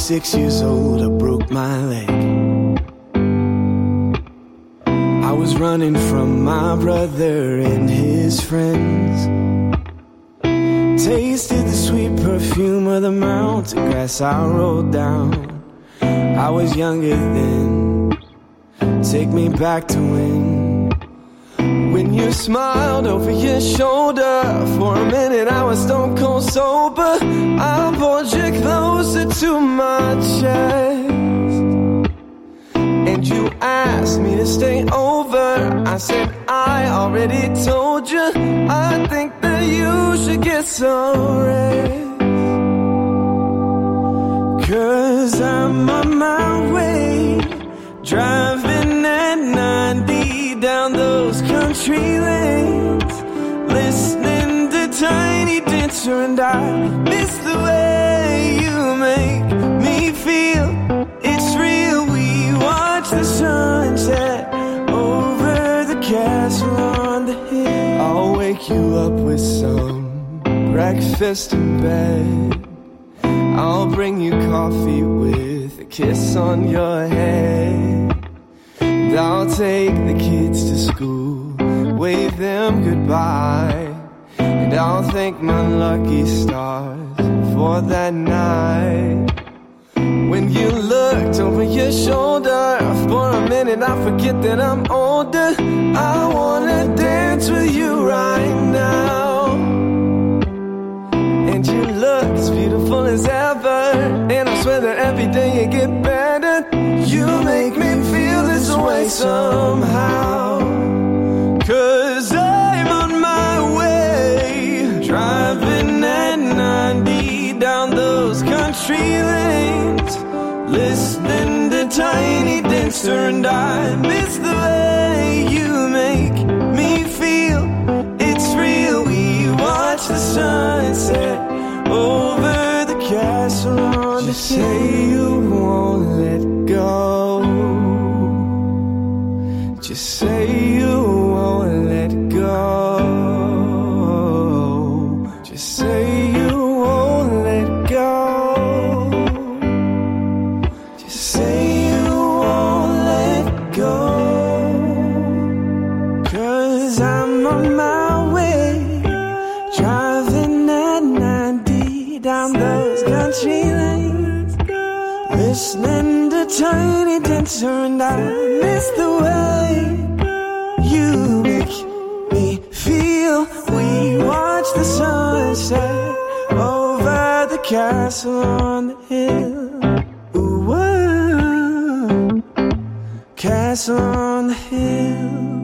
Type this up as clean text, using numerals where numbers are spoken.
6 years old, I broke my leg. I was running from my brother and his friends. Tasted the sweet perfume of the mountain grass I rode down. I was younger then. Take me back to when you smiled over your shoulder. For a minute I was stone cold sober. I pulled you closer to my chest, and you asked me to stay over. I said I already told you, I think that you should get some rest. 'Cause I'm on my way, driving at 90 down those country lanes, listening to Tiny Dancer, and I miss the way you make me feel. It's real, we watch the sunset over the castle on the hill. I'll wake you up with some breakfast in bed. I'll bring you coffee with a kiss on your head. And I'll take the kids to school, wave them goodbye. And I'll thank my lucky stars for that night. When you looked over your shoulder, for a minute I forget that I'm older. I wanna dance with you right now. And you look as beautiful as ever, and I swear that every day you get better. You make me feel this way somehow. 'Cause I'm on my way, driving at 90 down those country lanes, listening to Tiny Dancer, and I miss the way you make me feel. It's real, we watch the sunset over the castle on the hill. Just say you won't let go. Just say you won't let go. Just say you won't let go. Just say you won't let go. 'Cause I'm on my way, driving at 90 down those country lanes, listening to Tiny Dancer, and I miss the way you make me feel. We watch the sunset over the castle on the hill. Ooh, whoa, castle on the hill.